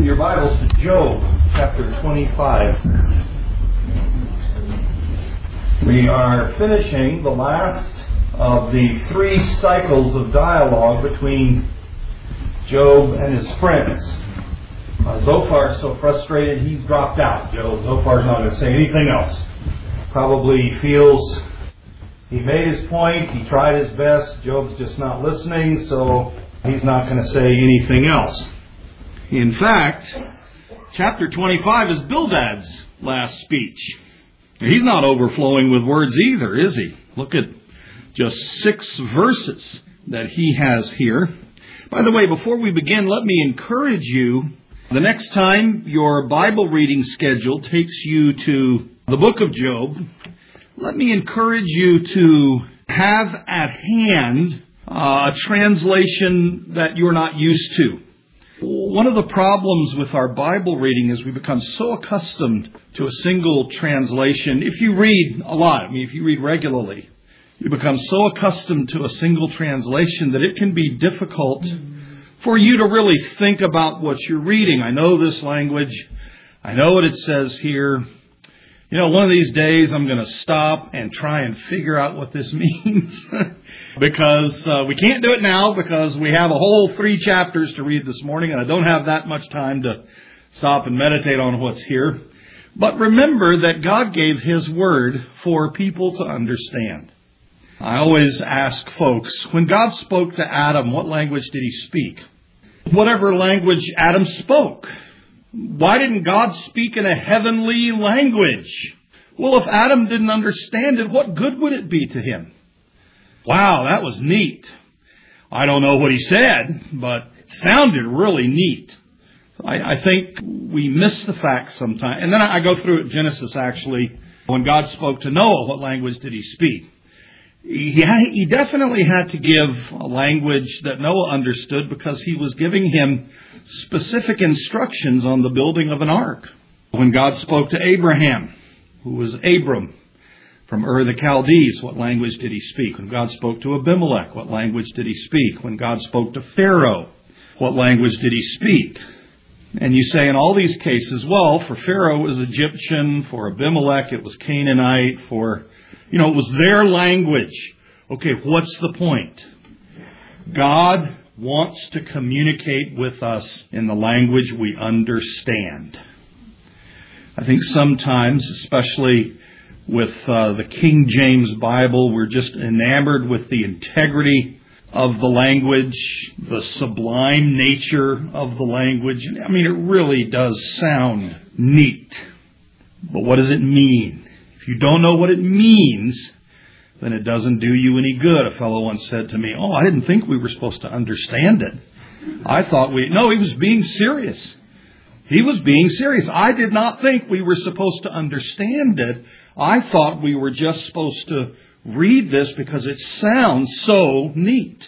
your Bibles to Job, chapter 25. We are finishing the last of the 3 cycles of dialogue between Job and his friends. Zophar's so frustrated he's dropped out. Zophar's not going to say anything else. Probably feels he made his point, he tried his best, Job's just not listening, so he's not going to say anything else. In fact, chapter 25 is Bildad's last speech. He's not overflowing with words either, is he? Look at just 6 verses that he has here. By the way, before we begin, let me encourage you, the next time your Bible reading schedule takes you to the book of Job, let me encourage you to have at hand a translation that you're not used to. One of the problems with our Bible reading is we become so accustomed to a single translation. If you read a lot, if you read regularly, you become so accustomed to a single translation that it can be difficult for you to really think about what you're reading. I know this language. I know what it says here. One of these days I'm going to stop and try and figure out what this means. Because we can't do it now because we have a whole 3 chapters to read this morning and I don't have that much time to stop and meditate on what's here. But remember that God gave His Word for people to understand. I always ask folks, when God spoke to Adam, what language did He speak? Whatever language Adam spoke. Why didn't God speak in a heavenly language? Well, if Adam didn't understand it, what good would it be to him? Wow, that was neat. I don't know what he said, but it sounded really neat. I think we miss the facts sometimes. And then I go through it, Genesis actually. When God spoke to Noah, what language did He speak? He definitely had to give a language that Noah understood because He was giving him specific instructions on the building of an ark. When God spoke to Abraham, who was Abram, from Ur the Chaldees, what language did He speak? When God spoke to Abimelech, what language did He speak? When God spoke to Pharaoh, what language did He speak? And you say in all these cases, well, for Pharaoh it was Egyptian, for Abimelech it was Canaanite, it was their language. Okay, what's the point? God wants to communicate with us in the language we understand. I think sometimes, especially with the King James Bible, we're just enamored with the integrity of the language, the sublime nature of the language. It really does sound neat. But what does it mean? If you don't know what it means, then it doesn't do you any good. A fellow once said to me, I didn't think we were supposed to understand it. I thought No, he was being serious. He was being serious. I did not think we were supposed to understand it. I thought we were just supposed to read this because it sounds so neat.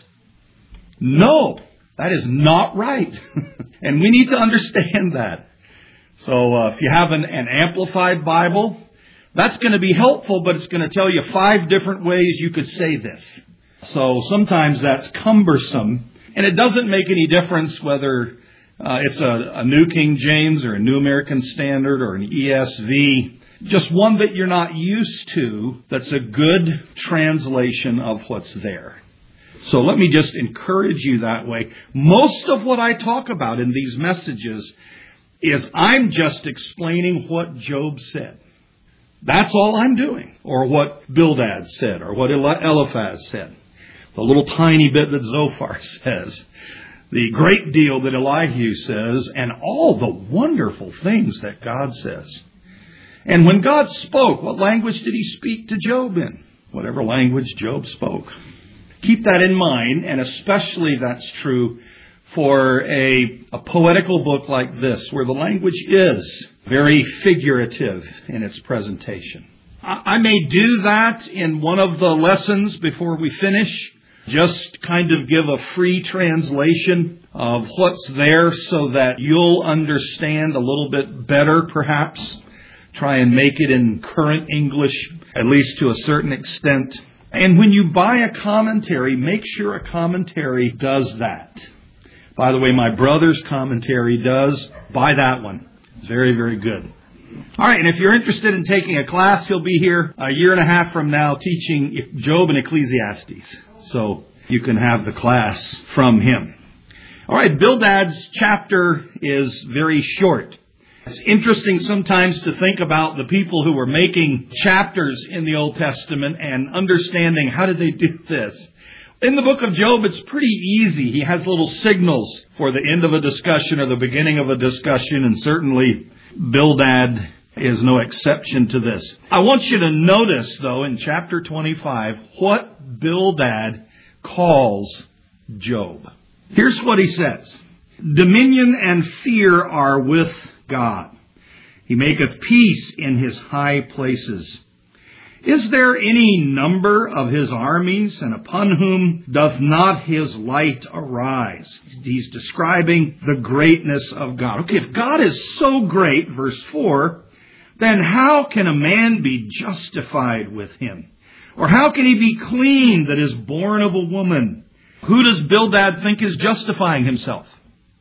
No, that is not right. And we need to understand that. So if you have an amplified Bible, that's going to be helpful, but it's going to tell you 5 different ways you could say this. So sometimes that's cumbersome. And it doesn't make any difference whether it's a New King James or a New American Standard or an ESV. Just one that you're not used to that's a good translation of what's there. So let me just encourage you that way. Most of what I talk about in these messages is I'm just explaining what Job said. That's all I'm doing. Or what Bildad said, or what Eliphaz said. The little tiny bit that Zophar says. The great deal that Elihu says, and all the wonderful things that God says. And when God spoke, what language did He speak to Job in? Whatever language Job spoke. Keep that in mind, and especially that's true for a poetical book like this, where the language is very figurative in its presentation. I may do that in one of the lessons before we finish. Just kind of give a free translation of what's there so that you'll understand a little bit better, perhaps. Try and make it in current English, at least to a certain extent. And when you buy a commentary, make sure a commentary does that. By the way, my brother's commentary does. Buy that one. It's very, very good. All right, and if you're interested in taking a class, he'll be here a year and a half from now teaching Job and Ecclesiastes. So you can have the class from him. All right, Bildad's chapter is very short. It's interesting sometimes to think about the people who were making chapters in the Old Testament and understanding how did they do this. In the book of Job, it's pretty easy. He has little signals for the end of a discussion or the beginning of a discussion, and certainly Bildad is no exception to this. I want you to notice, though, in chapter 25, what Bildad calls Job. Here's what he says. Dominion and fear are with God. He maketh peace in his high places. Is there any number of his armies, and upon whom doth not his light arise? He's describing the greatness of God. Okay, if God is so great, verse 4, then how can a man be justified with him? Or how can he be clean that is born of a woman? Who does Bildad think is justifying himself?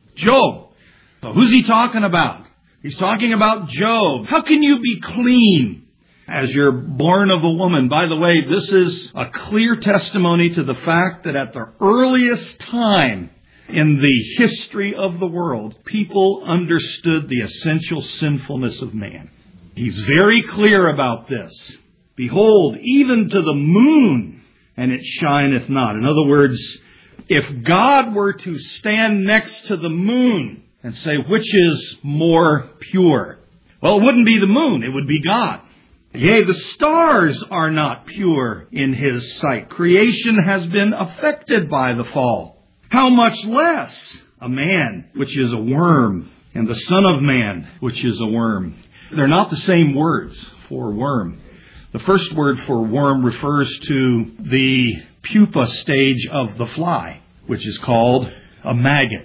Job. So who's he talking about? He's talking about Job. How can you be clean as you're born of a woman? By the way, this is a clear testimony to the fact that at the earliest time in the history of the world, people understood the essential sinfulness of man. He's very clear about this. Behold, even to the moon, and it shineth not. In other words, if God were to stand next to the moon and say, which is more pure? Well, it wouldn't be the moon, it would be God. Yea, the stars are not pure in his sight. Creation has been affected by the fall. How much less a man, which is a worm, and the son of man, which is a worm. They're not the same words for worm. The first word for worm refers to the pupa stage of the fly, which is called a maggot.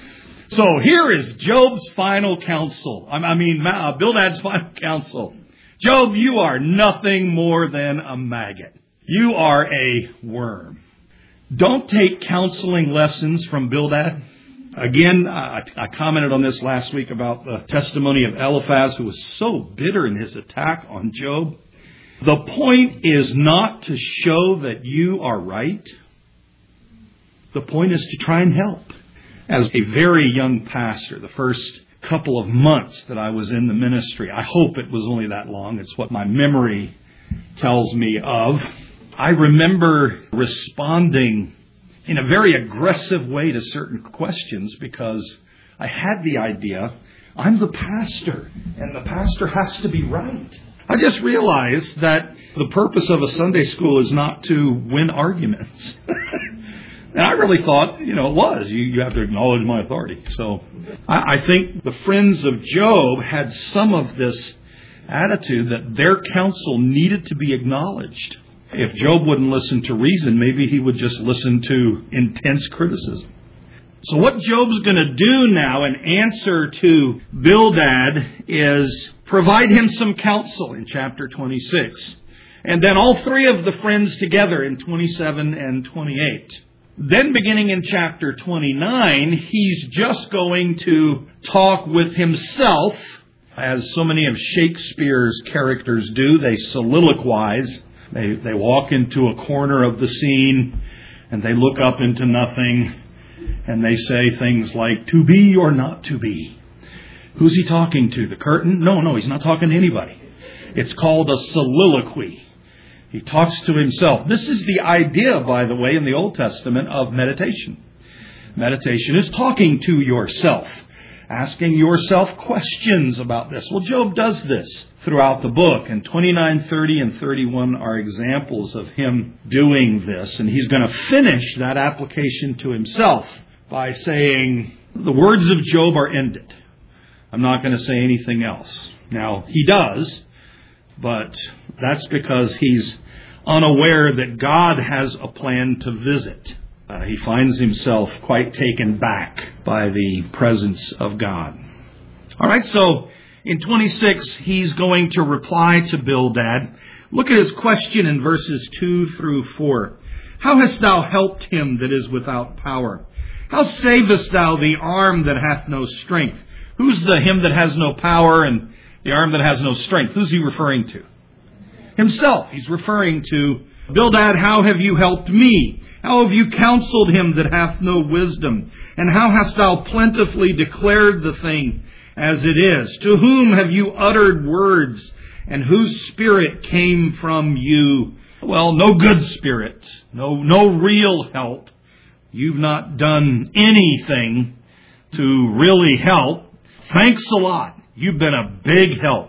So here is Job's final counsel. Bildad's final counsel. Job, you are nothing more than a maggot. You are a worm. Don't take counseling lessons from Bildad. Again, I commented on this last week about the testimony of Eliphaz, who was so bitter in his attack on Job. The point is not to show that you are right. The point is to try and help. As a very young pastor, the first couple of months that I was in the ministry, I hope it was only that long, it's what my memory tells me of, I remember responding in a very aggressive way to certain questions because I had the idea, I'm the pastor, and the pastor has to be right. I just realized that the purpose of a Sunday school is not to win arguments. And I really thought, it was. You have to acknowledge my authority. So I think the friends of Job had some of this attitude that their counsel needed to be acknowledged. If Job wouldn't listen to reason, maybe he would just listen to intense criticism. So what Job's going to do now in answer to Bildad is provide him some counsel in chapter 26. And then all three of the friends together in 27 and 28. Then beginning in chapter 29, he's just going to talk with himself, as so many of Shakespeare's characters do. They soliloquize. They walk into a corner of the scene and they look up into nothing and they say things like, to be or not to be. Who's he talking to? The curtain? No, he's not talking to anybody. It's called a soliloquy. He talks to himself. This is the idea, by the way, in the Old Testament of meditation. Meditation is talking to yourself, asking yourself questions about this. Well, Job does this throughout the book, and 29, 30, and 31 are examples of him doing this. And he's going to finish that application to himself by saying, the words of Job are ended. I'm not going to say anything else. Now, he does, but that's because he's unaware that God has a plan to visit. He finds himself quite taken back by the presence of God. All right, so in 26, he's going to reply to Bildad. Look at his question in verses 2 through 4. How hast thou helped him that is without power? How savest thou the arm that hath no strength? Who's the him that has no power and the arm that has no strength? Who's he referring to? Himself. He's referring to, Bildad, how have you helped me? How have you counseled him that hath no wisdom? And how hast thou plentifully declared the thing as it is? To whom have you uttered words, and whose spirit came from you? Well, no good spirit, no real help. You've not done anything to really help. Thanks a lot. You've been a big help.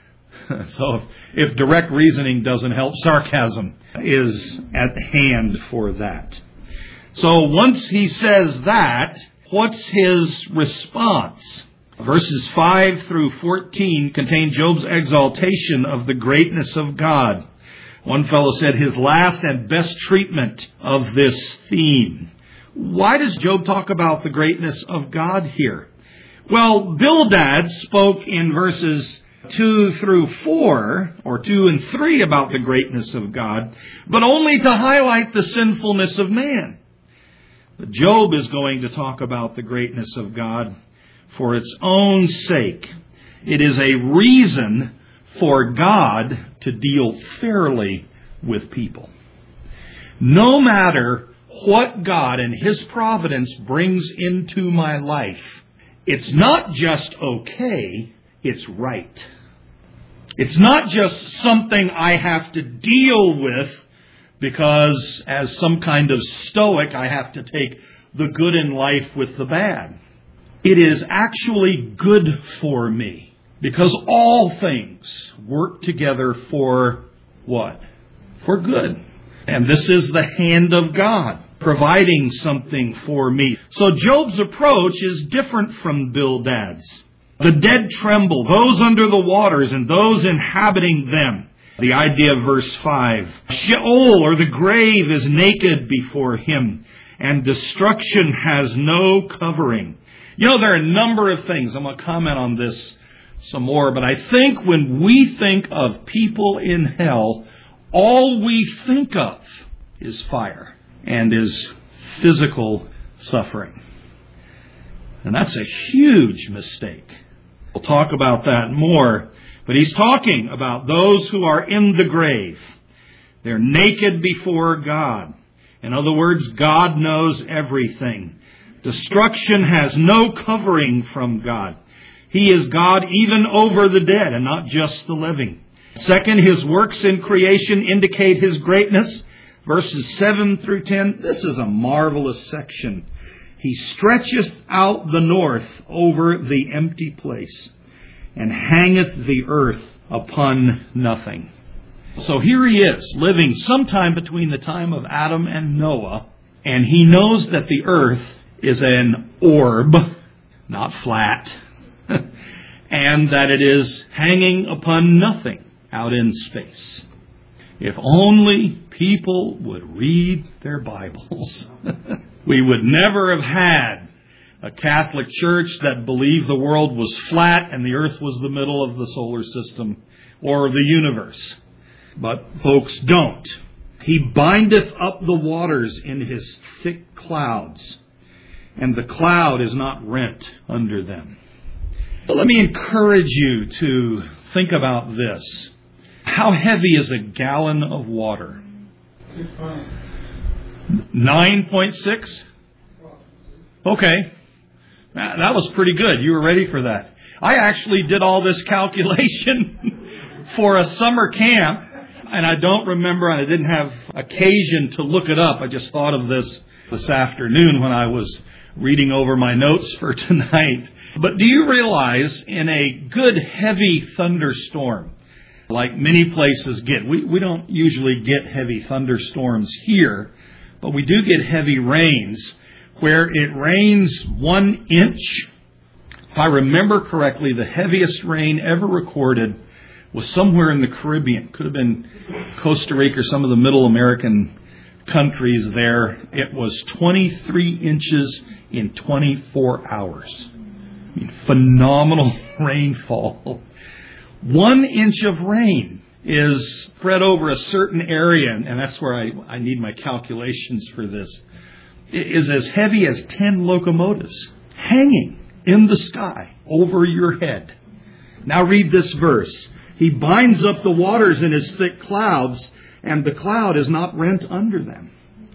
So if direct reasoning doesn't help, sarcasm is at hand for that. So once he says that, what's his response? Verses 5 through 14 contain Job's exaltation of the greatness of God. One fellow said his last and best treatment of this theme. Why does Job talk about the greatness of God here? Well, Bildad spoke in verses 2 through 4, or 2 and 3 about the greatness of God, but only to highlight the sinfulness of man. But Job is going to talk about the greatness of God for its own sake. It is a reason for God to deal fairly with people. No matter what God and His providence brings into my life, it's not just okay, it's right. It's not just something I have to deal with because as some kind of stoic I have to take the good in life with the bad. It is actually good for me because all things work together for what? For good. And this is the hand of God providing something for me. So Job's approach is different from Bildad's. The dead tremble, those under the waters and those inhabiting them. The idea of verse 5. Sheol, or the grave, is naked before him, and destruction has no covering. You know, there are a number of things. I'm going to comment on this some more, but I think when we think of people in hell, all we think of is fire and is physical suffering. And that's a huge mistake. We'll talk about that more. But he's talking about those who are in the grave. They're naked before God. In other words, God knows everything. Destruction has no covering from God. He is God even over the dead and not just the living. Second, His works in creation indicate His greatness. Verses 7 through 10, this is a marvelous section. He stretcheth out the north over the empty place, and hangeth the earth upon nothing. So here he is, living sometime between the time of Adam and Noah, and he knows that the earth is an orb, not flat, and that it is hanging upon nothing out in space. If only people would read their Bibles, we would never have had a Catholic Church that believed the world was flat and the earth was the middle of the solar system or the universe. But folks don't. He bindeth up the waters in His thick clouds, and the cloud is not rent under them. But let me encourage you to think about this. How heavy is a gallon of water? 9.6? Okay. That was pretty good. You were ready for that. I actually did all this calculation for a summer camp, and I don't remember, and I didn't have occasion to look it up. I just thought of this afternoon when I was reading over my notes for tonight. But do you realize in a good heavy thunderstorm, like many places get, we don't usually get heavy thunderstorms here, but we do get heavy rains, where it rains 1 inch. If I remember correctly, the heaviest rain ever recorded was somewhere in the Caribbean. Could have been Costa Rica or some of the Middle American countries there. It was 23 inches in 24 hours. I mean, phenomenal rainfall. 1 inch of rain is spread over a certain area, and that's where I need my calculations for this. is as heavy as 10 locomotives hanging in the sky over your head. Now read this verse. He binds up the waters in his thick clouds, and the cloud is not rent under them.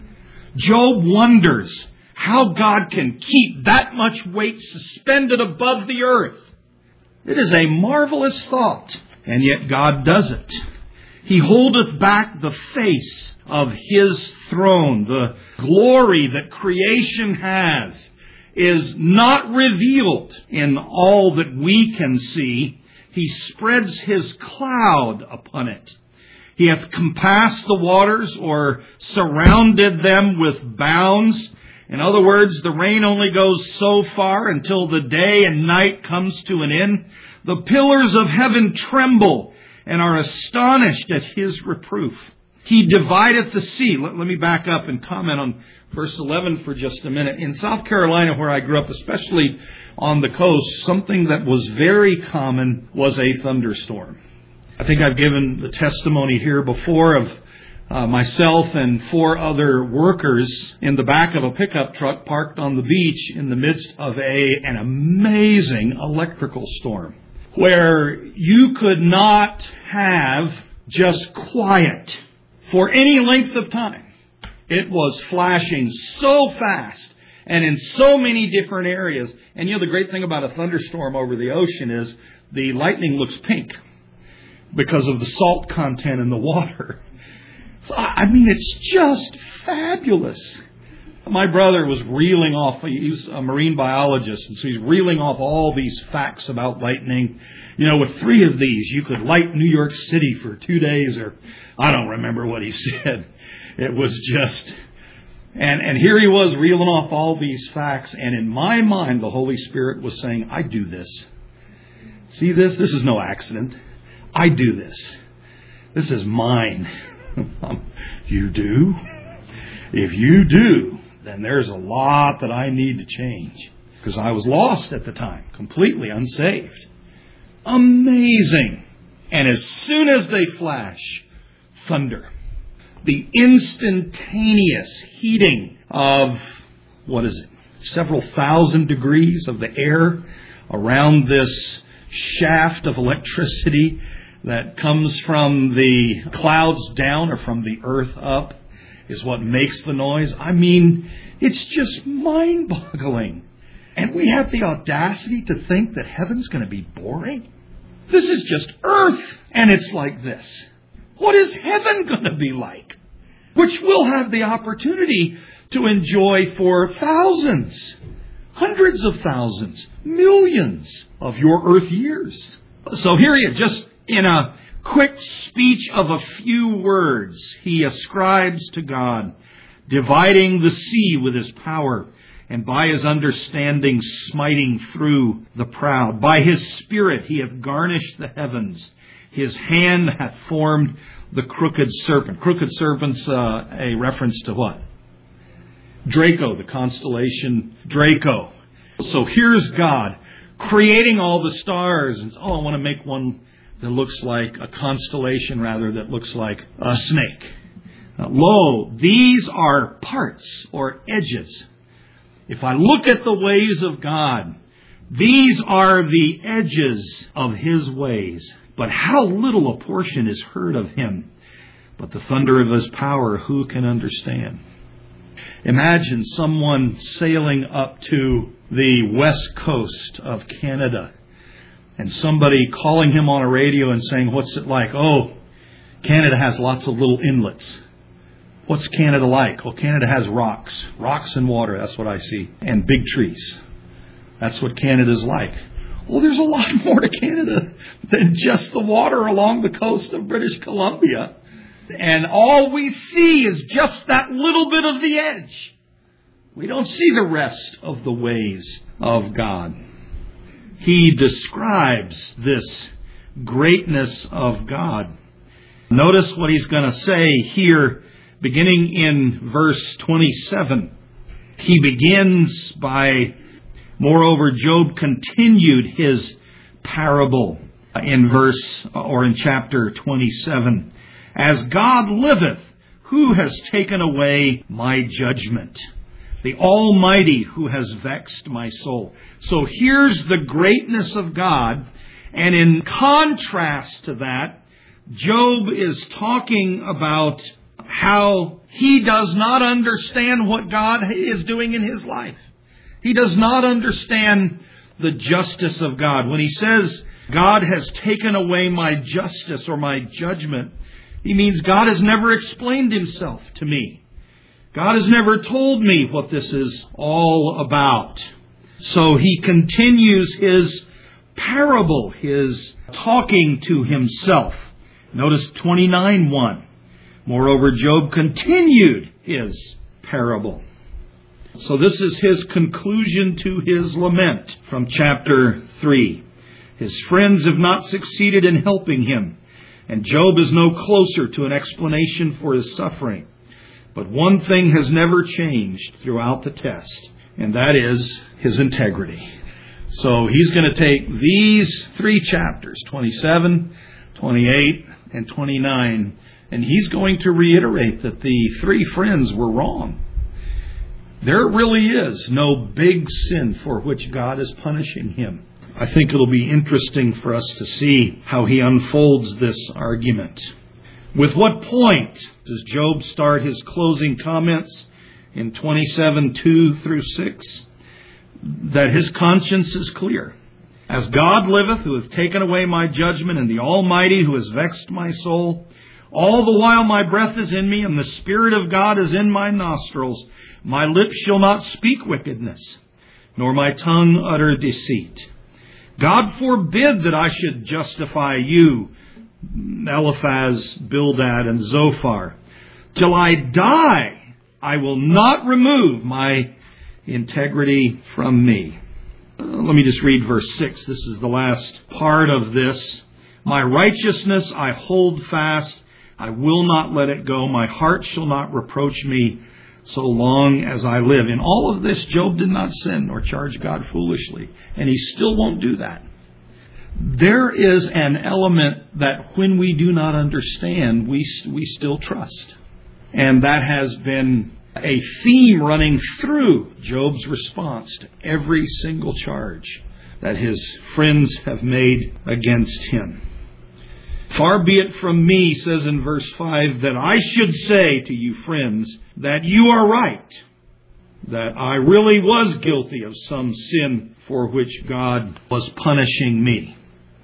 Job wonders how God can keep that much weight suspended above the earth. It is a marvelous thought, and yet God does it. He holdeth back the face of his throne. The glory that creation has is not revealed in all that we can see. He spreads his cloud upon it. He hath compassed the waters, or surrounded them with bounds. In other words, the rain only goes so far until the day and night comes to an end. The pillars of heaven tremble and are astonished at his reproof. He divideth the sea. Let me back up and comment on verse 11 for just a minute. In South Carolina, where I grew up, especially on the coast, something that was very common was a thunderstorm. I think I've given the testimony here before of myself and 4 other workers in the back of a pickup truck parked on the beach in the midst of an amazing electrical storm, where you could not have just quiet for any length of time. It was flashing so fast and in so many different areas. And the great thing about a thunderstorm over the ocean is the lightning looks pink because of the salt content in the water. So, it's just fabulous. My brother was reeling off, he's a marine biologist, and so he's reeling off all these facts about lightning. With 3 of these, you could light New York City for 2 days, or I don't remember what he said. It was just, and here he was reeling off all these facts, and in my mind, the Holy Spirit was saying, I do this. See this? This is no accident. I do this. This is mine. You do? If you do, then there's a lot that I need to change. Because I was lost at the time, completely unsaved. Amazing. And as soon as they flash, thunder. The instantaneous heating of, several thousand degrees of the air around this shaft of electricity that comes from the clouds down or from the earth up is what makes the noise. It's just mind-boggling. And we have the audacity to think that heaven's going to be boring. This is just earth, and it's like this. What is heaven going to be like? Which we'll have the opportunity to enjoy for thousands, hundreds of thousands, millions of your earth years. So here he is, just in a quick speech of a few words, he ascribes to God, dividing the sea with his power, and by his understanding smiting through the proud. By his Spirit he hath garnished the heavens. His hand hath formed the crooked serpent. Crooked serpent's a reference to what? Draco, the constellation Draco. So here's God creating all the stars. And I want to make one that looks like a constellation, that looks like a snake. Lo, these are parts or edges. If I look at the ways of God, these are the edges of his ways. But how little a portion is heard of him. But the thunder of his power, who can understand? Imagine someone sailing up to the west coast of Canada and somebody calling him on a radio and saying, what's it like? Oh, Canada has lots of little inlets. What's Canada like? Well, Canada has rocks and water. That's what I see. And big trees. That's what Canada's like. Well, there's a lot more to Canada than just the water along the coast of British Columbia. And all we see is just that little bit of the edge. We don't see the rest of the ways of God. He describes this greatness of God. Notice what he's going to say here, beginning in verse 27. He begins by, moreover, Job continued his parable in chapter 27. As God liveth, who has taken away my judgment? the Almighty who has vexed my soul. So here's the greatness of God. And in contrast to that, Job is talking about how he does not understand what God is doing in his life. He does not understand the justice of God. When he says, God has taken away my justice or my judgment, he means God has never explained himself to me. God has never told me what this is all about. So he continues his parable, his talking to himself. Notice 29:1. Moreover, Job continued his parable. So this is his conclusion to his lament from chapter 3. His friends have not succeeded in helping him, and Job is no closer to an explanation for his suffering. But one thing has never changed throughout the test, and that is his integrity. So he's going to take these 3 chapters, 27, 28, and 29, and he's going to reiterate that the 3 friends were wrong. There really is no big sin for which God is punishing him. I think it'll be interesting for us to see how he unfolds this argument. With what point does Job start his closing comments in 27:2 through 6? That his conscience is clear. As God liveth, who hath taken away my judgment, and the Almighty who has vexed my soul, all the while my breath is in me, and the Spirit of God is in my nostrils, my lips shall not speak wickedness, nor my tongue utter deceit. God forbid that I should justify you, Eliphaz, Bildad, and Zophar. Till I die, I will not remove my integrity from me. Let me just read verse 6. This is the last part of this. My righteousness I hold fast. I will not let it go. My heart shall not reproach me so long as I live. In all of this, Job did not sin or charge God foolishly. And he still won't do that. There is an element that when we do not understand, we still trust. And that has been a theme running through Job's response to every single charge that his friends have made against him. Far be it from me, says in verse 5, that I should say to you, friends, that you are right, that I really was guilty of some sin for which God was punishing me.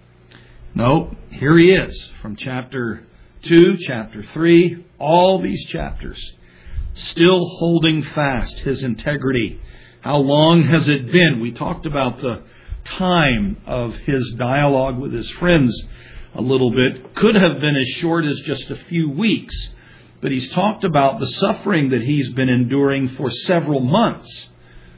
No, here he is from chapter 2, chapter 3, all these chapters, still holding fast his integrity. How long has it been? We talked about the time of his dialogue with his friends a little bit. Could have been as short as just a few weeks. But he's talked about the suffering that he's been enduring for several months.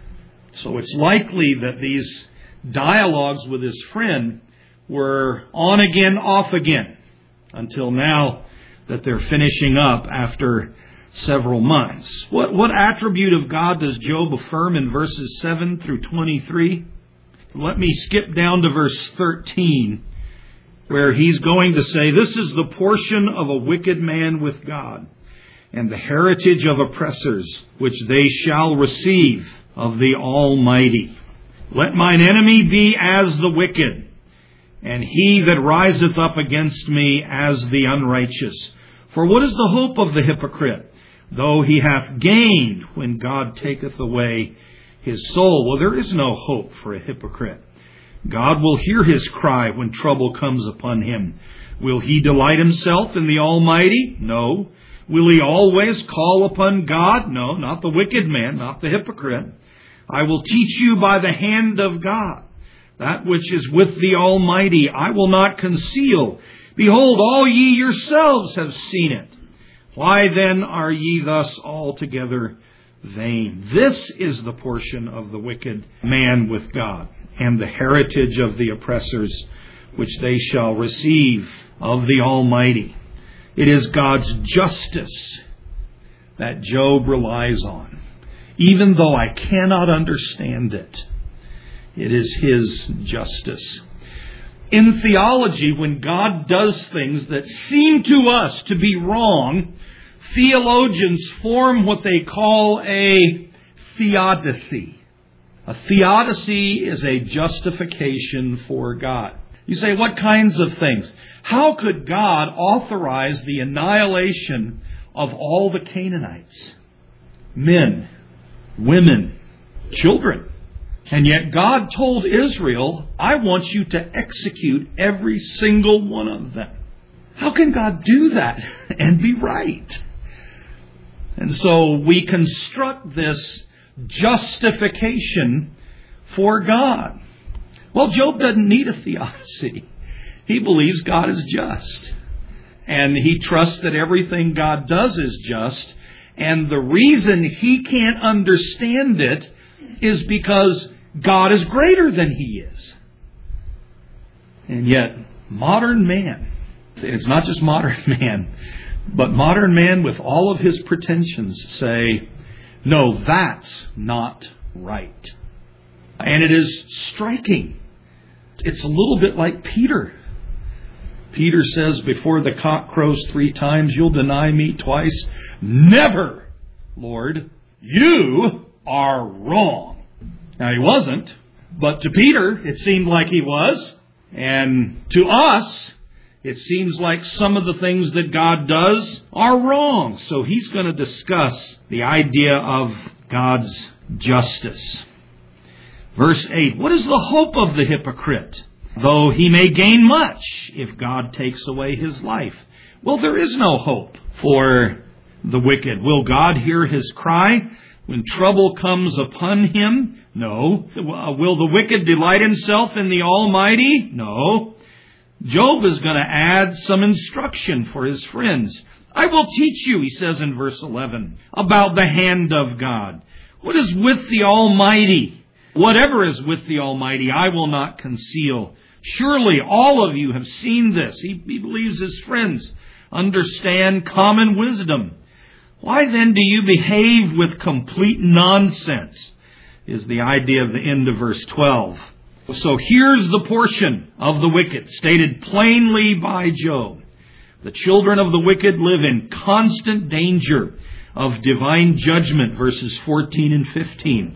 So it's likely that these dialogues with his friend were on again, off again, until now that they're finishing up after several months. What attribute of God does Job affirm in verses 7 through 23? Let me skip down to verse 13, where he's going to say, this is the portion of a wicked man with God, and the heritage of oppressors, which they shall receive of the Almighty. Let mine enemy be as the wicked, and he that riseth up against me as the unrighteous. For what is the hope of the hypocrite, though he hath gained when God taketh away his soul? Well, there is no hope for a hypocrite. God will hear his cry when trouble comes upon him. Will he delight himself in the Almighty? No. Will he always call upon God? No, not the wicked man, not the hypocrite. I will teach you by the hand of God that which is with the Almighty. I will not conceal. Behold, all ye yourselves have seen it. Why then are ye thus altogether vain? This is the portion of the wicked man with God, and the heritage of the oppressors, which they shall receive of the Almighty. It is God's justice that Job relies on. Even though I cannot understand it, it is his justice. In theology, when God does things that seem to us to be wrong, theologians form what they call a theodicy. A theodicy is a justification for God. You say, what kinds of things? How could God authorize the annihilation of all the Canaanites? Men, women, children. And yet God told Israel, I want you to execute every single one of them. How can God do that and be right? And so we construct this justification for God. Well, Job doesn't need a theodicy. He believes God is just. And he trusts that everything God does is just. And the reason he can't understand it is because God is greater than he is. And yet, modern man, it's not just modern man, but modern man with all of his pretensions say, no, that's not right. And it is striking. It's a little bit like Peter. Peter says, before the cock crows 3 times, you'll deny me twice. Never, Lord, you are wrong. Now, he wasn't, but to Peter, it seemed like he was. And to us, it seems like some of the things that God does are wrong. So he's going to discuss the idea of God's justice. Verse 8, what is the hope of the hypocrite? Though he may gain much if God takes away his life. Well, there is no hope for the wicked. Will God hear his cry when trouble comes upon him? No. Will the wicked delight himself in the Almighty? No. Job is going to add some instruction for his friends. I will teach you, he says in verse 11, about the hand of God. What is with the Almighty? Whatever is with the Almighty, I will not conceal. Surely all of you have seen this. He believes his friends understand common wisdom. Why then do you behave with complete nonsense? Is the idea of the end of verse 12. So here's the portion of the wicked stated plainly by Job. The children of the wicked live in constant danger of divine judgment, verses 14 and 15.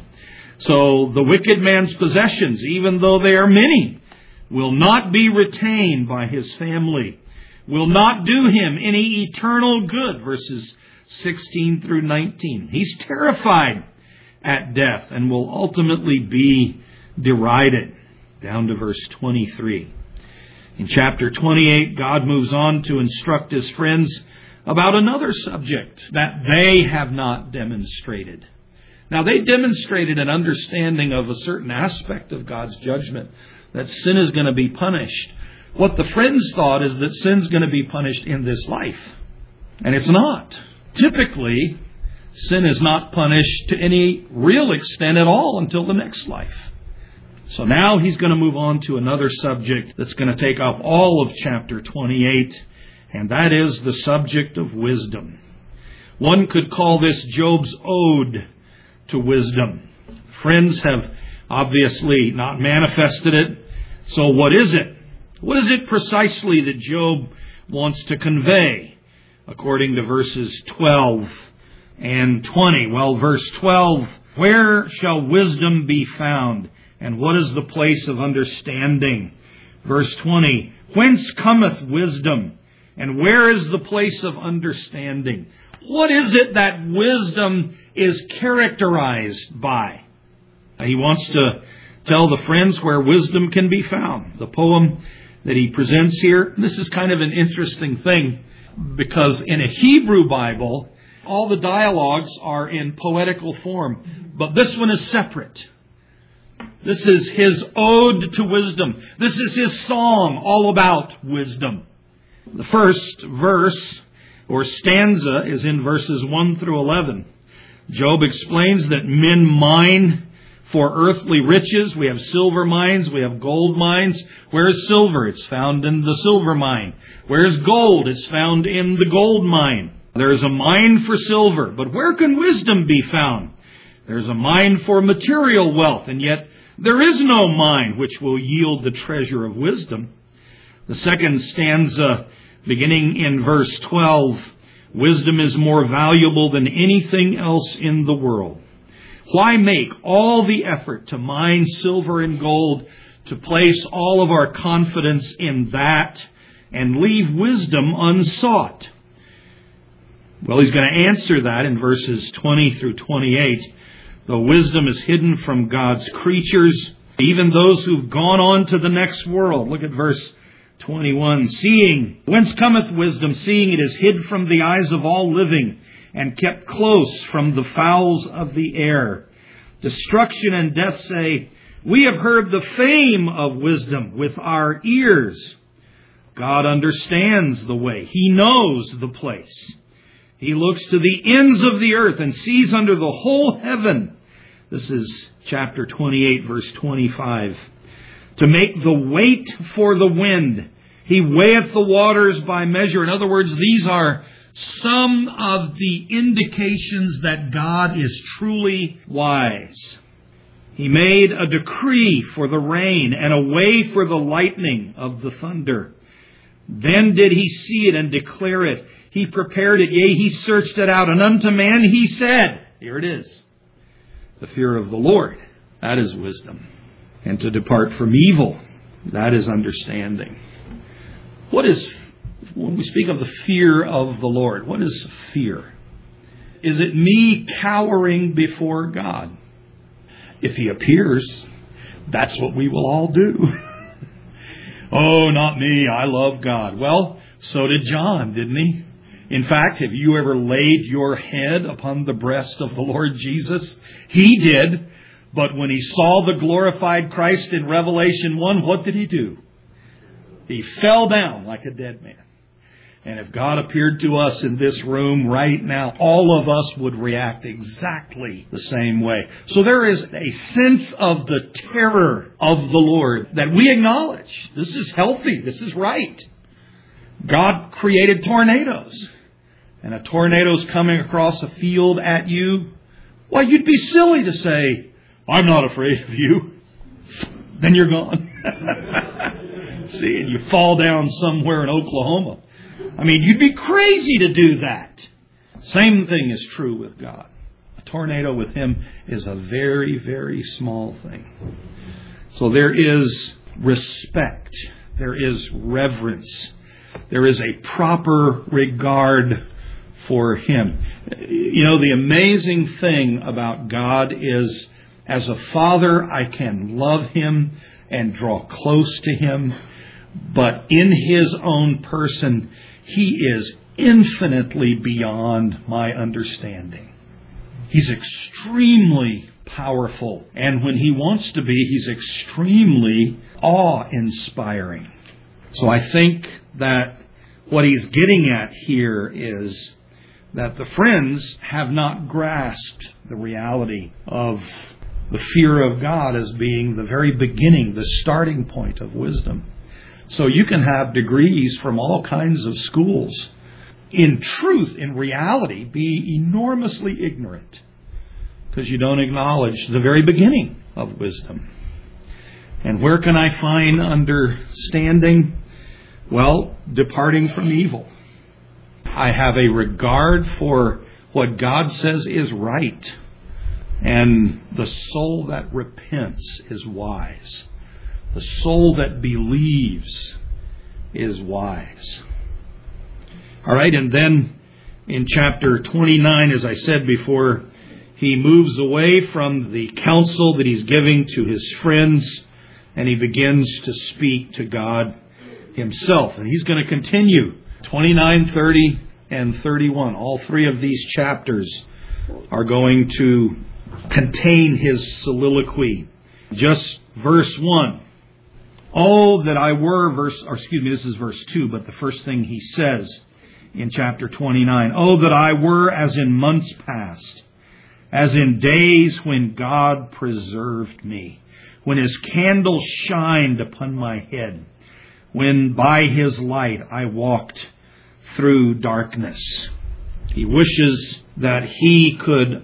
So the wicked man's possessions, even though they are many, will not be retained by his family, will not do him any eternal good, verses 16 through 19. He's terrified at death and will ultimately be derided. Down to verse 23. In chapter 28, God moves on to instruct his friends about another subject that they have not demonstrated. Now, they demonstrated an understanding of a certain aspect of God's judgment, that sin is going to be punished. What the friends thought is that sin's going to be punished in this life. And it's not. Typically, sin is not punished to any real extent at all until the next life. So now he's going to move on to another subject that's going to take up all of chapter 28, and that is the subject of wisdom. One could call this Job's ode to wisdom. Friends have obviously not manifested it. So what is it? What is it precisely that Job wants to convey according to verses 12 and 20? Well, verse 12, where shall wisdom be found? And what is the place of understanding? Verse 20, whence cometh wisdom? And where is the place of understanding? What is it that wisdom is characterized by? He wants to tell the friends where wisdom can be found. The poem that he presents here, this is kind of an interesting thing, because in a Hebrew Bible, all the dialogues are in poetical form, but this one is separate. This is his ode to wisdom. This is his song all about wisdom. The first verse or stanza is in verses 1 through 11. Job explains that men mine for earthly riches. We have silver mines. We have gold mines. Where is silver? It's found in the silver mine. Where is gold? It's found in the gold mine. There is a mine for silver. But where can wisdom be found? There's a mine for material wealth, and yet there is no mine which will yield the treasure of wisdom. The second stanza, beginning in verse 12, wisdom is more valuable than anything else in the world. Why make all the effort to mine silver and gold, to place all of our confidence in that, and leave wisdom unsought? Well, he's going to answer that in verses 20 through 28. Though wisdom is hidden from God's creatures, even those who've gone on to the next world. Look at verse 21. Seeing, whence cometh wisdom? Seeing it is hid from the eyes of all living, and kept close from the fowls of the air. Destruction and death say, we have heard the fame of wisdom with our ears. God understands the way. He knows the place. He looks to the ends of the earth and sees under the whole heaven. This is chapter 28, verse 25. To make the weight for the wind. He weigheth the waters by measure. In other words, these are some of the indications that God is truly wise. He made a decree for the rain and a way for the lightning of the thunder. Then did he see it and declare it. He prepared it, yea, he searched it out. And unto man he said, here it is, the fear of the Lord, that is wisdom. And to depart from evil, that is understanding. What is, when we speak of the fear of the Lord, what is fear? Is it me cowering before God? If he appears, that's what we will all do. Oh, not me, I love God. Well, so did John, didn't he? In fact, have you ever laid your head upon the breast of the Lord Jesus? He did. But when he saw the glorified Christ in Revelation 1, what did he do? He fell down like a dead man. And if God appeared to us in this room right now, all of us would react exactly the same way. So there is a sense of the terror of the Lord that we acknowledge. This is healthy. This is right. God created tornadoes. And a tornado's coming across a field at you. Well, you'd be silly to say, I'm not afraid of you. Then you're gone. See, and you fall down somewhere in Oklahoma. I mean, you'd be crazy to do that. Same thing is true with God. A tornado with him is a very, very small thing. So there is respect. There is reverence. There is a proper regard for him. You know, the amazing thing about God is, as a father, I can love him and draw close to him. But in his own person, he is infinitely beyond my understanding. He's extremely powerful. And when he wants to be, he's extremely awe-inspiring. So I think that what he's getting at here is that the friends have not grasped the reality of the fear of God as being the very beginning, the starting point of wisdom. So you can have degrees from all kinds of schools. In truth, in reality, be enormously ignorant because you don't acknowledge the very beginning of wisdom. And where can I find understanding? Well, departing from evil. I have a regard for what God says is right. And the soul that repents is wise. The soul that believes is wise. All right, and then in chapter 29, as I said before, he moves away from the counsel that he's giving to his friends, and he begins to speak to God himself. And he's going to continue 29, 30, and 31. All three of these chapters are going to contain his soliloquy. Just verse 1. Oh, that I were, this is verse 2, but the first thing he says in chapter 29. Oh, that I were as in months past, as in days when God preserved me, when his candle shined upon my head, when by his light I walked through darkness. He wishes that he could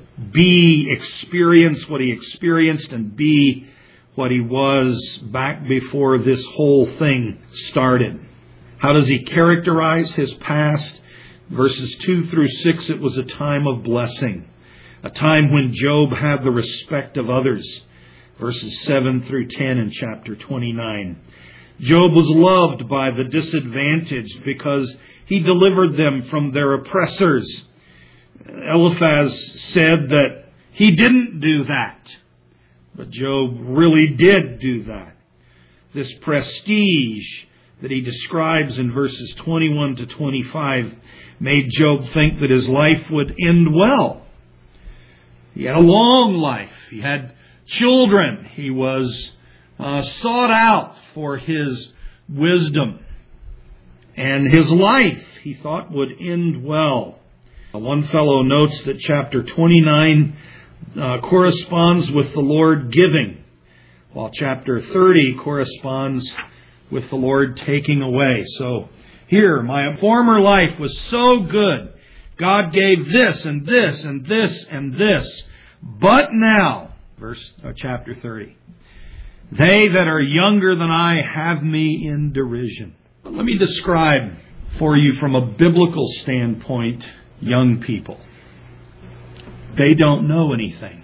experience what he experienced and be what he was back before this whole thing started. How does he characterize his past? Verses 2 through 6, it was a time of blessing. a time when Job had the respect of others. Verses 7 through 10 in chapter 29. Job was loved by the disadvantaged because he delivered them from their oppressors. Eliphaz said that he didn't do that, but Job really did do that. This prestige that he describes in verses 21 to 25 made Job think that his life would end well. He had a long life. He had children. He was sought out for his wisdom. And his life, he thought, would end well. One fellow notes that chapter 29 corresponds with the Lord giving, while chapter 30 corresponds with the Lord taking away. So here, my former life was so good. God gave this and this and this and this. But now, chapter 30, they that are younger than I have me in derision. Let me describe for you from a biblical standpoint young people. They don't know anything.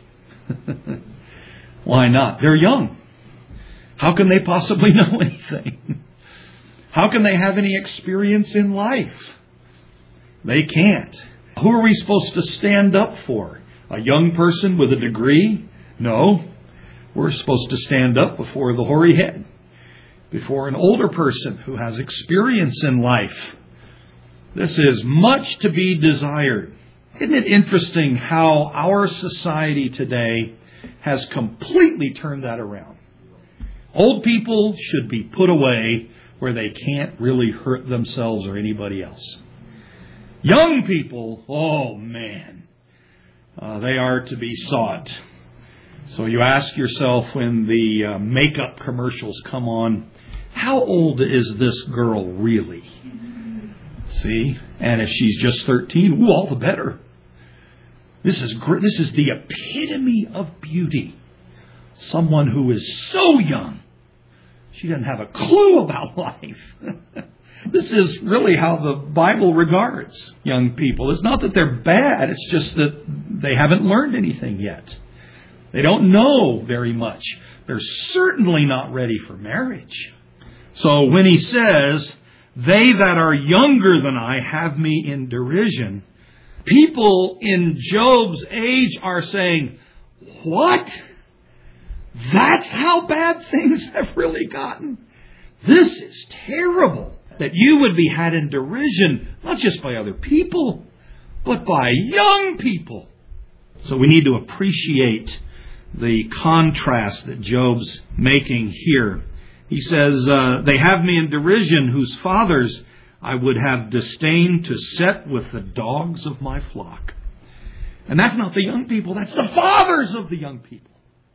Why not? They're young. How can they possibly know anything? How can they have any experience in life? They can't. Who are we supposed to stand up for? A young person with a degree? No. We're supposed to stand up before the hoary head, before an older person who has experience in life. This is much to be desired. Isn't it interesting how our society today has completely turned that around? Old people should be put away where they can't really hurt themselves or anybody else. Young people, oh man, they are to be sought. So you ask yourself when the makeup commercials come on, how old is this girl really? See? And if she's just 13, all the better. This is the epitome of beauty. Someone who is so young, she doesn't have a clue about life. This is really how the Bible regards young people. It's not that they're bad, it's just that they haven't learned anything yet. They don't know very much. They're certainly not ready for marriage. So when he says, they that are younger than I have me in derision, people in Job's age are saying, what? That's how bad things have really gotten? This is terrible. That you would be had in derision, not just by other people, but by young people. So we need to appreciate the contrast that Job's making here. He says, they have me in derision, whose fathers I would have disdained to set with the dogs of my flock. And that's not the young people, that's the fathers of the young people.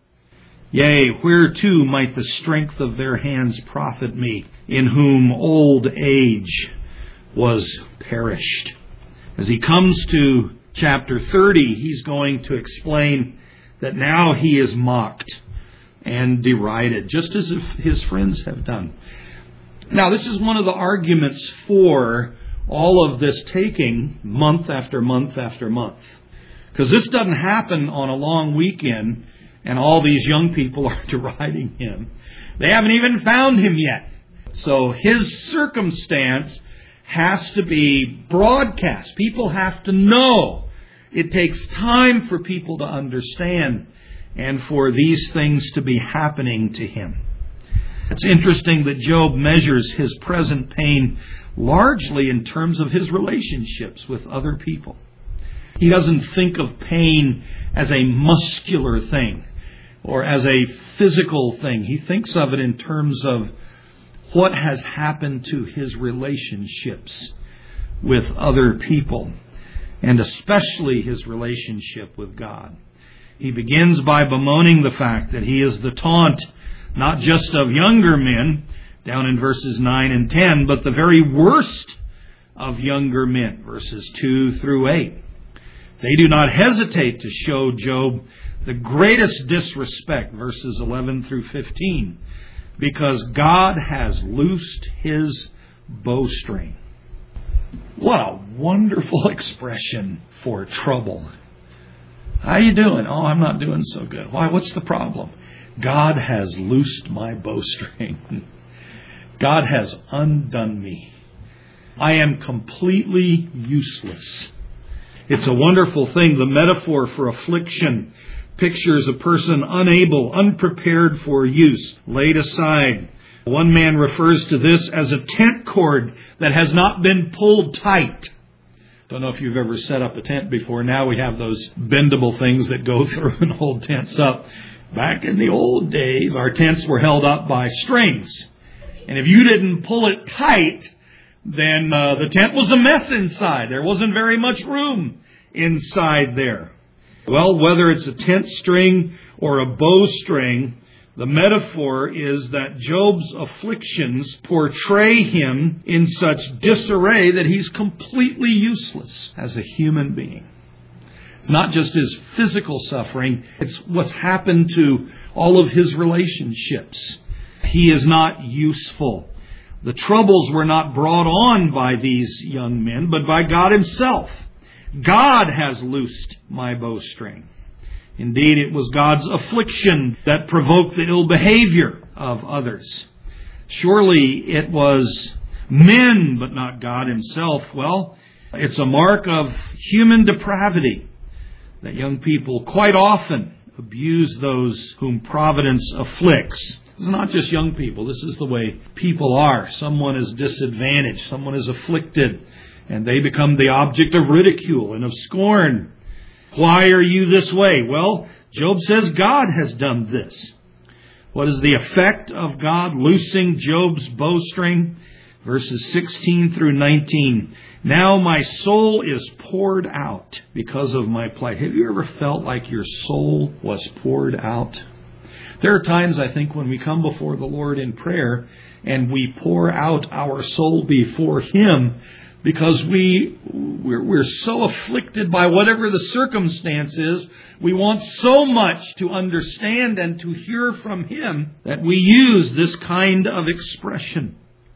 Yea, whereto might the strength of their hands profit me, in whom old age was perished. As he comes to chapter 30, he's going to explain that now he is mocked and derided, just as if his friends have done. Now, this is one of the arguments for all of this taking month after month after month. Because this doesn't happen on a long weekend and all these young people are deriding him. They haven't even found him yet. So his circumstance has to be broadcast. People have to know. It takes time for people to understand and for these things to be happening to him. It's interesting that Job measures his present pain largely in terms of his relationships with other people. He doesn't think of pain as a muscular thing or as a physical thing. He thinks of it in terms of what has happened to his relationships with other people, and especially his relationship with God. He begins by bemoaning the fact that he is the taunt not just of younger men, down in verses 9 and 10, but the very worst of younger men, verses 2 through 8. They do not hesitate to show Job the greatest disrespect, verses 11 through 15, because God has loosed his bowstring. What a wonderful expression for trouble. How you doing? Oh, I'm not doing so good. Why? What's the problem? God has loosed my bowstring. God has undone me. I am completely useless. It's a wonderful thing. The metaphor for affliction pictures a person unable, unprepared for use, laid aside. One man refers to this as a tent cord that has not been pulled tight. Don't know if you've ever set up a tent before. Now we have those bendable things that go through and hold tents up. Back in the old days, our tents were held up by strings. And if you didn't pull it tight, then the tent was a mess inside. There wasn't very much room inside there. Well, whether it's a tent string or a bowstring, the metaphor is that Job's afflictions portray him in such disarray that he's completely useless as a human being. It's not just his physical suffering, it's what's happened to all of his relationships. He is not useful. The troubles were not brought on by these young men, but by God Himself. God has loosed my bowstring. Indeed, it was God's affliction that provoked the ill behavior of others. Surely it was men, but not God Himself. Well, it's a mark of human depravity that young people quite often abuse those whom providence afflicts. It's not just young people. This is the way people are. Someone is disadvantaged. Someone is afflicted. And they become the object of ridicule and of scorn. Why are you this way? Well, Job says God has done this. What is the effect of God loosing Job's bowstring? Verses 16 through 19. Now my soul is poured out because of my plight. Have you ever felt like your soul was poured out? There are times, I think, when we come before the Lord in prayer and we pour out our soul before Him because we're so afflicted by whatever the circumstance is. We want so much to understand and to hear from Him that we use this kind of expression.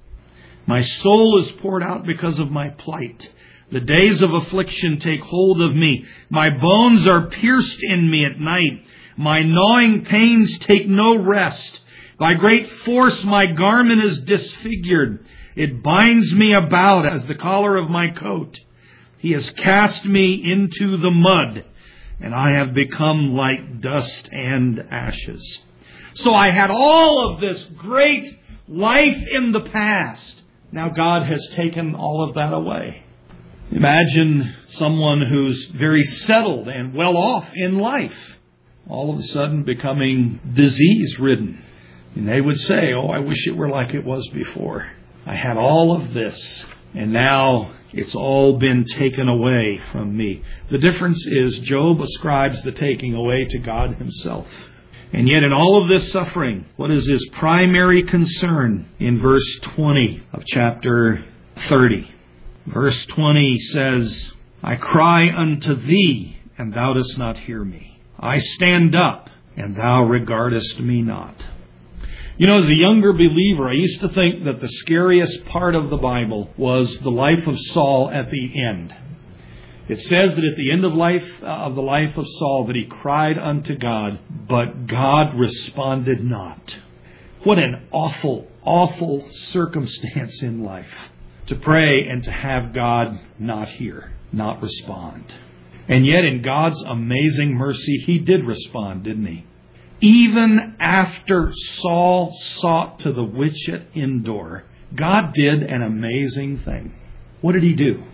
My soul is poured out because of my plight. The days of affliction take hold of me. My bones are pierced in me at night. My gnawing pains take no rest. By great force my garment is disfigured. It binds me about as the collar of my coat. He has cast me into the mud, and I have become like dust and ashes. So I had all of this great life in the past. Now God has taken all of that away. Imagine someone who's very settled and well off in life, all of a sudden becoming disease-ridden. And they would say, oh, I wish it were like it was before. I had all of this, and now it's all been taken away from me. The difference is Job ascribes the taking away to God Himself. And yet in all of this suffering, what is his primary concern? In verse 20 of chapter 30. Verse 20 says, I cry unto Thee, and Thou dost not hear me. I stand up, and Thou regardest me not. You know, as a younger believer, I used to think that the scariest part of the Bible was the life of Saul at the end. It says that at the end of the life of Saul that he cried unto God, but God responded not. What an awful, awful circumstance in life. To pray and to have God not hear, not respond. And yet in God's amazing mercy, He did respond, didn't He? Even after Saul sought to the witch at Endor, God did an amazing thing. What did He do?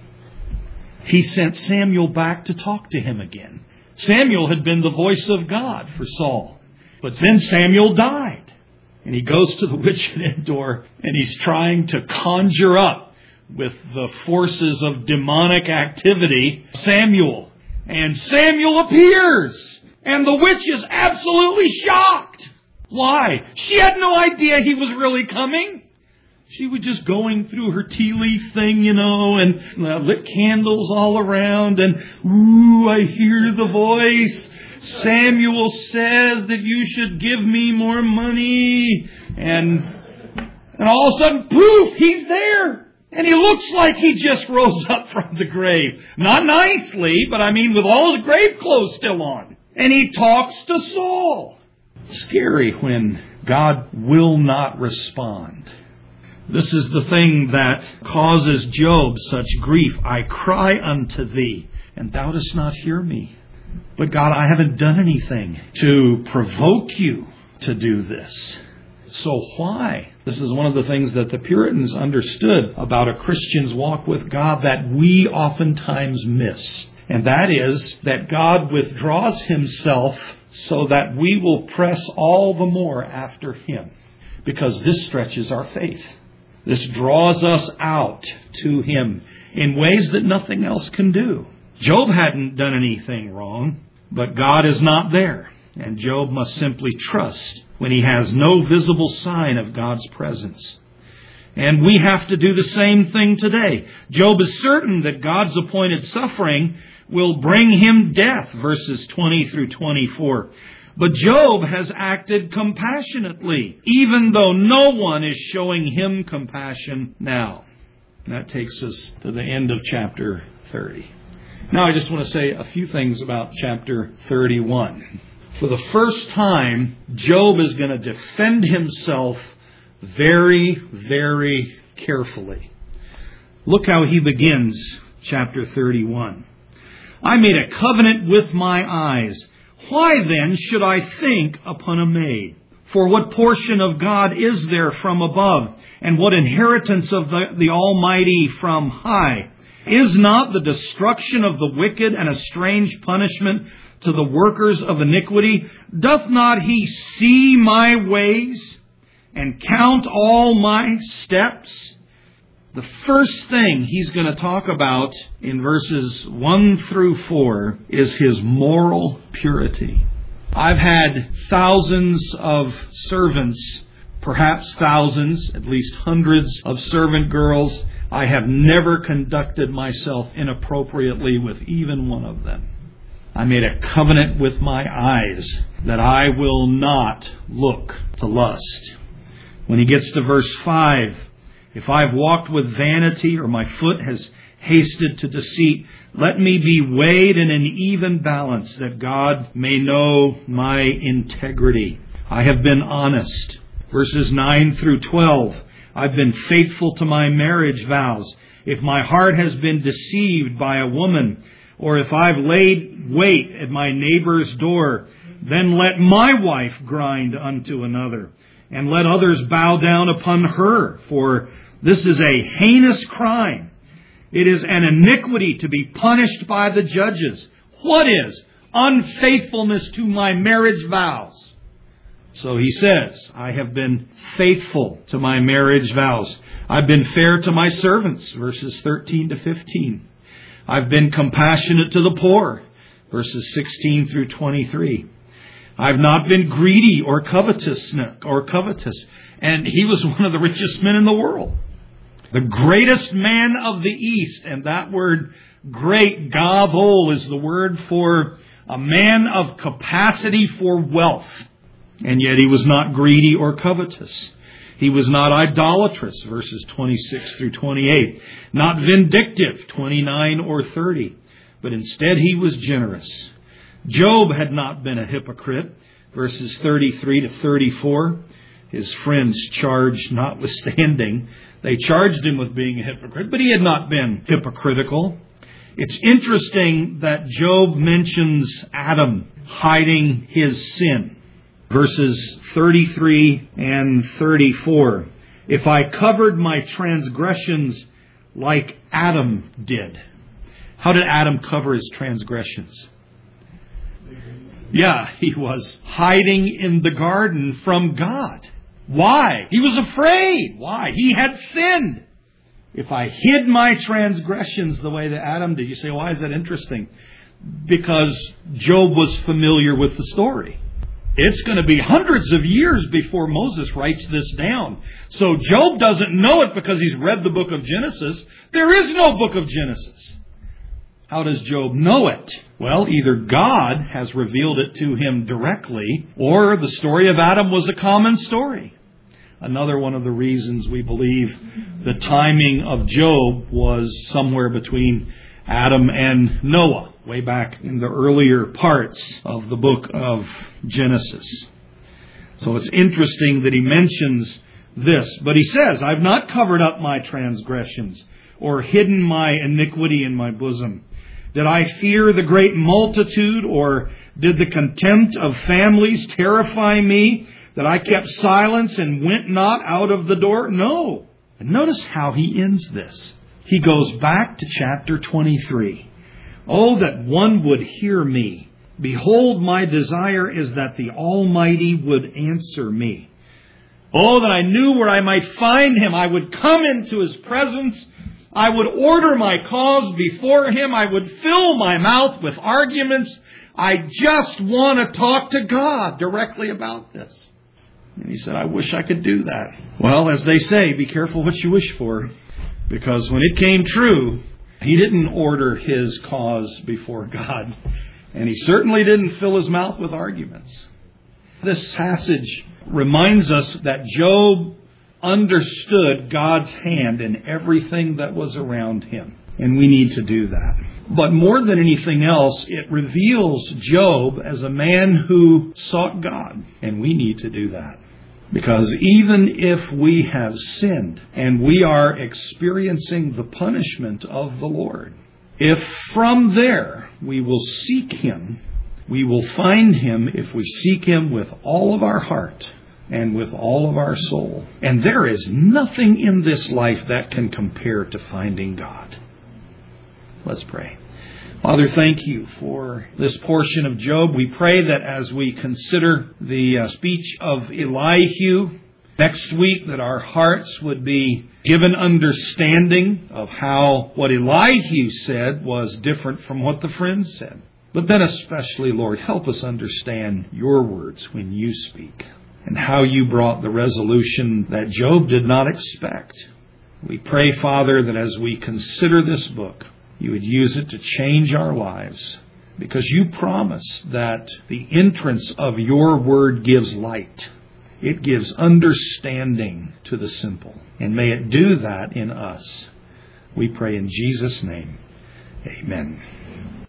He sent Samuel back to talk to him again. Samuel had been the voice of God for Saul. But then Samuel died. And he goes to the witch at Endor and he's trying to conjure up with the forces of demonic activity Samuel. And Samuel appears. And the witch is absolutely shocked. Why? She had no idea he was really coming. She was just going through her tea leaf thing, and lit candles all around. And, ooh, I hear the voice. Samuel says that you should give me more money. And all of a sudden, poof, he's there. And he looks like he just rose up from the grave. Not nicely, but I mean with all his grave clothes still on. And he talks to Saul. Scary when God will not respond. This is the thing that causes Job such grief. I cry unto thee, and thou dost not hear me. But God, I haven't done anything to provoke you to do this. So why? This is one of the things that the Puritans understood about a Christian's walk with God that we oftentimes miss. And that is that God withdraws himself so that we will press all the more after him. Because this stretches our faith. This draws us out to him in ways that nothing else can do. Job hadn't done anything wrong, but God is not there. And Job must simply trust when he has no visible sign of God's presence. And we have to do the same thing today. Job is certain that God's appointed suffering will bring him death, verses 20 through 24. But Job has acted compassionately, even though no one is showing him compassion now. And that takes us to the end of chapter 30. Now I just want to say a few things about chapter 31. For the first time, Job is going to defend himself very, very carefully. Look how he begins chapter 31. I made a covenant with my eyes. Why then should I think upon a maid? For what portion of God is there from above? And what inheritance of the Almighty from high? Is not the destruction of the wicked and a strange punishment to the workers of iniquity? Doth not he see my ways and count all my steps? The first thing he's going to talk about in verses 1 through 4 is his moral purity. I've had thousands of servants, perhaps thousands, at least hundreds of servant girls. I have never conducted myself inappropriately with even one of them. I made a covenant with my eyes that I will not look to lust. When he gets to verse 5, if I've walked with vanity or my foot has hasted to deceit, let me be weighed in an even balance that God may know my integrity. I have been honest. Verses 9 through 12, I've been faithful to my marriage vows. If my heart has been deceived by a woman, or if I've laid wait at my neighbor's door, then let my wife grind unto another, and let others bow down upon her, for this is a heinous crime. It is an iniquity to be punished by the judges. What is? Unfaithfulness to my marriage vows. So he says, I have been faithful to my marriage vows. I've been fair to my servants, verses 13 to 15. I've been compassionate to the poor, verses 16 through 23. I've not been greedy or covetous. And he was one of the richest men in the world. The greatest man of the East. And that word great, gavol, is the word for a man of capacity for wealth. And yet he was not greedy or covetous. He was not idolatrous, verses 26 through 28. Not vindictive, 29 or 30. But instead he was generous. Job had not been a hypocrite, verses 33 to 34. His friends charged notwithstanding. They charged him with being a hypocrite, but he had not been hypocritical. It's interesting that Job mentions Adam hiding his sin. Verses 33 and 34. If I covered my transgressions like Adam did. How did Adam cover his transgressions? Yeah, he was hiding in the garden from God. Why? He was afraid. Why? He had sinned. If I hid my transgressions the way that Adam did, you say, why is that interesting? Because Job was familiar with the story. It's going to be hundreds of years before Moses writes this down. So Job doesn't know it because he's read the book of Genesis. There is no book of Genesis. How does Job know it? Well, either God has revealed it to him directly, or the story of Adam was a common story. another one of the reasons we believe the timing of Job was somewhere between Adam and Noah, way back in the earlier parts of the book of Genesis. So it's interesting that he mentions this. But he says, I've not covered up my transgressions or hidden my iniquity in my bosom. Did I fear the great multitude, or did the contempt of families terrify me, that I kept silence and went not out of the door? No. And notice how he ends this. He goes back to chapter 23. Oh, that one would hear me. Behold, my desire is that the Almighty would answer me. Oh, that I knew where I might find Him. I would come into His presence. I would order my cause before Him. I would fill my mouth with arguments. I just want to talk to God directly about this. And he said, I wish I could do that. Well, as they say, be careful what you wish for. Because when it came true, he didn't order his cause before God. And he certainly didn't fill his mouth with arguments. This passage reminds us that Job understood God's hand in everything that was around him. And we need to do that. But more than anything else, it reveals Job as a man who sought God. And we need to do that. Because even if we have sinned and we are experiencing the punishment of the Lord, if from there we will seek Him, we will find Him if we seek Him with all of our heart and with all of our soul. And there is nothing in this life that can compare to finding God. Let's pray. Father, thank you for this portion of Job. We pray that as we consider the speech of Elihu next week, that our hearts would be given understanding of how what Elihu said was different from what the friends said. But then especially, Lord, help us understand your words when you speak and how you brought the resolution that Job did not expect. We pray, Father, that as we consider this book, you would use it to change our lives, because you promise that the entrance of your word gives light. It gives understanding to the simple. And may it do that in us. We pray in Jesus' name. Amen.